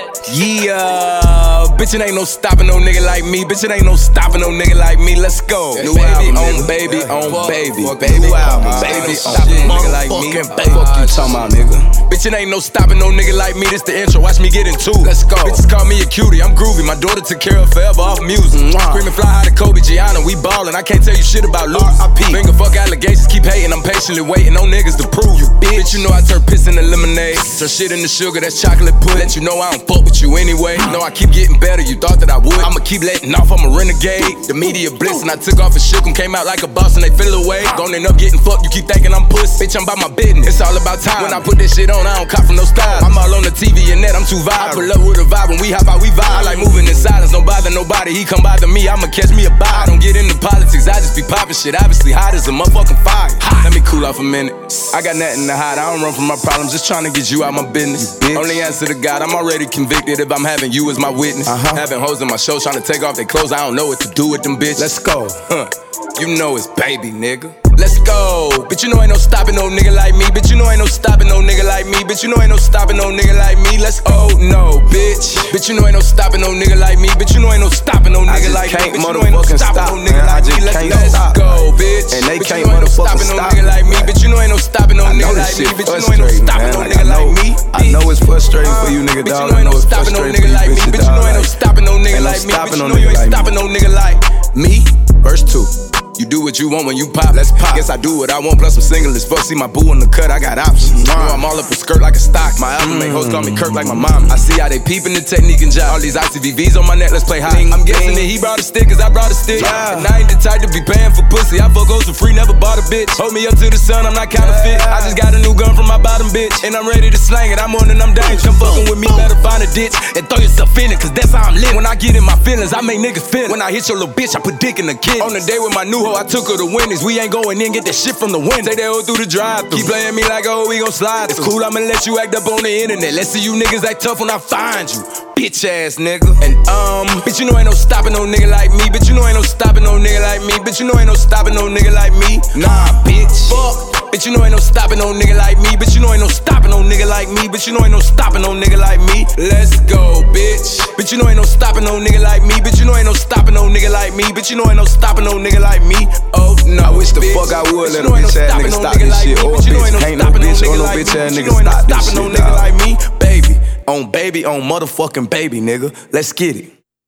Yeah, bitch, it ain't no stopping no nigga like me. Bitch, it ain't no stopping no nigga like me. Let's go. New baby on baby on baby. Baby on baby on nigga like me. Fuck you talking about, nigga. Bitch, it ain't no stopping no nigga like me. This the intro. Watch me get into it. Let's go. Bitches call me a cutie. I'm groovy. My daughter took care of forever off music. Screaming fly high to Kobe Gianna. We ballin'. I can't tell you shit about lose. Finger fuck allegations. Keep hating. I'm patiently waiting on niggas to prove you. Bitch, you know I turn piss into lemonade. Turn shit into sugar. That's chocolate pudding. Let you know I don't fuck with you anyway. No, I keep getting better. You thought that I would. I'ma keep letting off. I'm a renegade. The media bliss and I took off and shook 'em. Came out like a boss and they fell away. Gon' end up getting fucked. You keep thinking I'm puss. Bitch, I'm about my business. It's all about time. When I put this shit on, I don't cop from no style. I'm all on the TV and net. I'm too viral. I pull up with a vibe when we hop out, we vibe. I like moving in silence. Don't bother nobody. He come bother me. I'ma catch me a bite. I don't get into politics. I just be popping shit. Obviously hot as a motherfucking fire. Let me cool off a minute. I got nothing to hide. I don't run from my problems. Just trying to get you out my business. Only answer to God. I'm already convicted if I'm having you as my witness. Having hoes in my show trying to take off their clothes. I don't know what to do with them bitches. Let's go. You know it's baby, nigga. Let's go. Bitch, you know ain't no stopping no nigga like me. Bitch, you know ain't no stopping no nigga like me. Bitch, you know ain't no stopping no nigga like me. Let's go. No, bitch. Bitch, you know ain't no stopping no nigga like me. Bitch, you know ain't no stopping no nigga like me. Bitch, you know ain't no stopping no nigga like me. Let's go, bitch. And they bitch, can't motherfucking no nigga like me. Bitch, you know ain't no stopping no nigga like me. Bitch, you know ain't no stopping no nigga like me. I know it's frustrating for you, nigga, dog. I know it's frustrating for you, bitch, bitch, you know ain't no stopping no nigga like me. Bitch, you know you ain't stopping no nigga like me. Verse 2. You do what you want when you pop. Let's pop. Guess I do what I want, plus I'm single as fuck. See my boo in the cut, I got options. Know I'm all up a skirt like a stock. My album make hoes call me Kirk like my mom. I see how they peeping the technique and job. All these ICVVs on my neck, let's play hot. I'm guessing that he brought a stick, cause I brought a stick. And I ain't the type to be paying for pussy. I fuck hoes for free, never bought a bitch. Hold me up to the sun, I'm not counterfeit. I just got a new gun from my bottom bitch. And I'm ready to slang it, I'm on and I'm dangerous. Come fucking with me, better find a ditch and throw yourself in it, cause that's how I'm lit. When I get in my feelings, I make niggas feel it. When I hit your little bitch, I put dick in the kid. On the day with my new hoe, I took her to win. We ain't going in, get that shit from the wind. Take that hoe through the drive-thru. Keep playing me like, oh, we gon' slide. It's cool, I'ma let you act up on the internet. Let's see you niggas act tough when I find you. Bitch ass nigga. And bitch, you know ain't no stopping no nigga like me. Bitch, you know ain't no stopping no nigga like me. Bitch, you know ain't no stopping no nigga like me. Nah, bitch. Fuck. Bitch, you know ain't no stopping no nigga like me. Bitch, you know ain't no stopping no nigga like me. Bitch, you know ain't no stopping no nigga like me. Let's go, bitch. Bitch, you know ain't no stopping no nigga like me. Bitch, you know ain't no stopping no nigga like me. Bitch, you know ain't no stopping no nigga like me. Oh no, I wish the fuck I would let a bitch ass nigga stop this shit. Or a bitch, can't no bitch or no bitch ass nigga stop this shit, dog. Baby, on motherfucking baby, nigga. Let's get it.